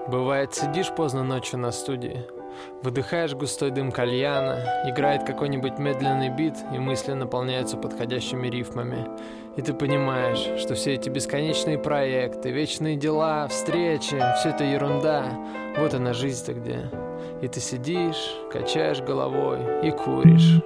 Бывает, сидишь поздно ночью на студии, выдыхаешь густой дым кальяна, играет какой-нибудь медленный бит, и мысли наполняются подходящими рифмами. И ты понимаешь, что все эти бесконечные проекты, вечные дела, встречи, все это ерунда. Вот она жизнь-то где. И ты сидишь, качаешь головой и куришь.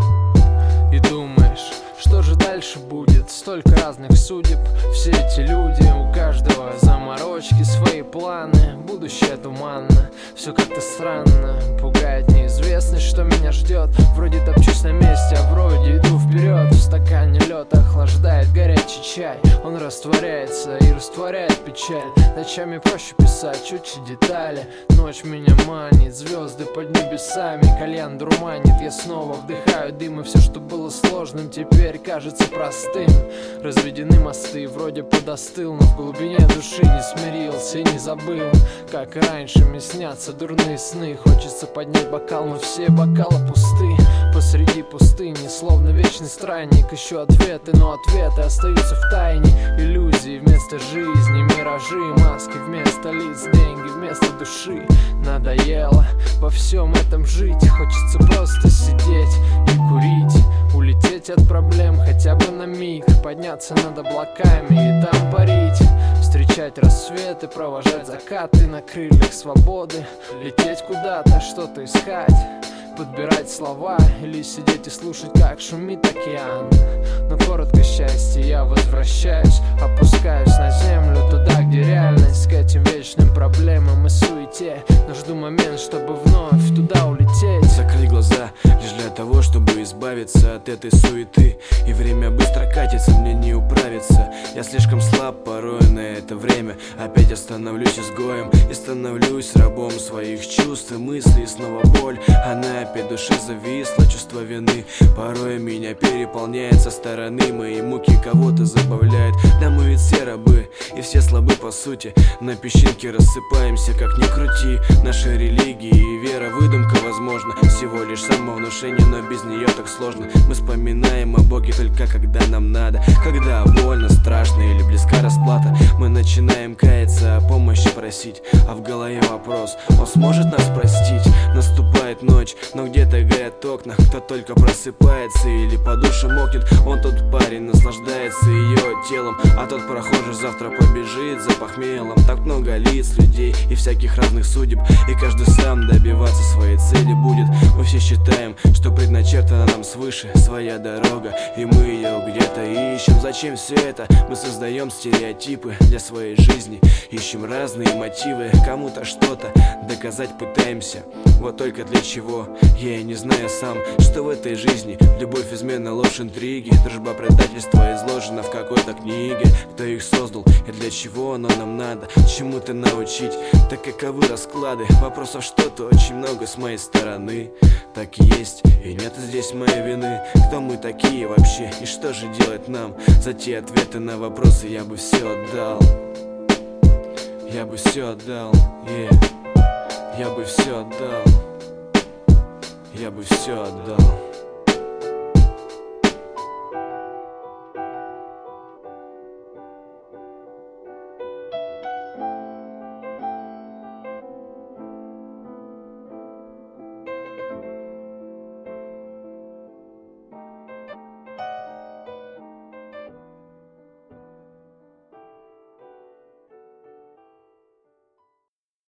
И думаешь, что же дальше будет? Столько разных судеб, все эти люди, у каждого заморочки, свои планы, будущее туманно, все как-то странно, пугает неизвестность, что меня ждет. Вроде топчусь на месте, а вроде иду вперед. В стакане лед охлаждает горячий чай, он растворяется и растворяет печаль. Ночами проще писать четче детали, ночь меня манит, звезды под небесами, кальян дурманит, я снова вдыхаю дым, и все, что было сложным, теперь кажется простым. Разведены мосты, вроде подостыл, но в глубине души не смирился и не забыл. Как и раньше мне снятся дурные сны, хочется поднять бокал, но все бокалы пусты. Посреди пустыни, словно вечный странник, ищу ответы, но ответы остаются в тайне. Иллюзии вместо жизни, миражи, маски вместо лиц, деньги вместо души. Надоело во всем этом жить, хочется просто сидеть и курить, улететь от проблем хотя бы на миг, подняться над облаками и там парить, встречать рассветы, провожать закаты на крыльях свободы, лететь куда-то, что-то искать, подбирать слова или сидеть и слушать, как шумит океан. Но коротко счастье, я возвращаюсь, опускаюсь на землю, туда, где реальность, к этим вечным проблемам и суете. Но жду момент, чтобы вновь туда улететь. Закрыть глаза лишь для того, чтобы избавиться от этой суеты. И время быстро катится, мне не управиться. Я слишком слаб порой на это время. Опять остановлюсь изгоем и становлюсь рабом своих чувств и мыслей. И снова боль, она опять в душе зависла. Чувство вины порой меня переполняет со стороны. Мои муки кого-то забавляют. Да мы ведь все рабы и все слабы по сути. На песчинки рассыпаемся, как ни крути. Наши религии и вера выдумка, возможно, всего лишь самовнушение, но без нее так сложно. Мы вспоминаем о Боге только когда нам надо, когда больно, страшно или близка расплата. Мы начинаем каяться, о помощи просить, а в голове вопрос: он сможет нас простить? Наступает ночь, но где-то горят окна. Кто только просыпается или по душе мокнет. Он тот парень наслаждается ее телом, а тот прохожий завтра побежит за похмелом. Так много лиц, людей и всяких разных судеб, и каждый сам добиваться своей цели будет. Мы все считаем, что предначертана нам свыше своя дорога, и мы ее где-то ищем. Зачем все это? Мы создаем стереотипы для своей жизни, ищем разные мотивы, кому-то что-то доказать пытаемся. Вот только для чего? Я и не знаю сам, что в этой жизни любовь, измена, ложь, интриги, дружба, предательство изложено в какой-то книге. Кто их создал и для чего оно нам надо? Чему-то научить, так каковы расклады? Вопросов что-то очень много с моей стороны. Так и есть, и нет здесь моей вины. Кто мы такие вообще, и что же делать нам? За те ответы на вопросы я бы все отдал. Я бы все отдал, yeah. Я бы все отдал. Я бы все отдал.